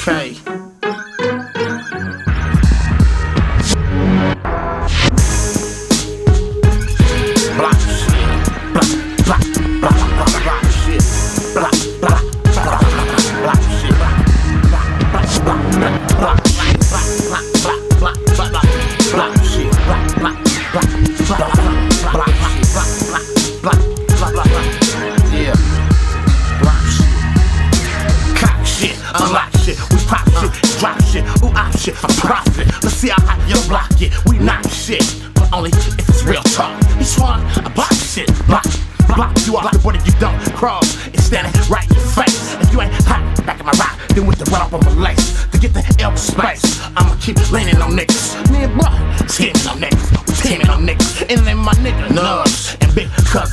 Okay. Block shit. Block, block, block, block, block shit. Block, block, block, block shit. Block, block, block, block, block shit. Block, block, block, block, block, block shit. Block, block, block, block, block, block shit. Block, block, block, block, block. Yeah. Block shit. Cock shit. Unlock shit. We pop shit. Drop shit. Ooh, op shit. I profit. Let's see how hot you block it. We knock shit. But only if it's real talk. Each one, I block shit. Block. Block you out, but if you don't cross, it's standing right in your face. If you ain't hot back in my rock, then with the run up on my lace to get the L space, I'ma keep leaning on niggas. Me and bro, teaming on niggas, teaming on niggas, and then my nigga Nubs and Big Cuz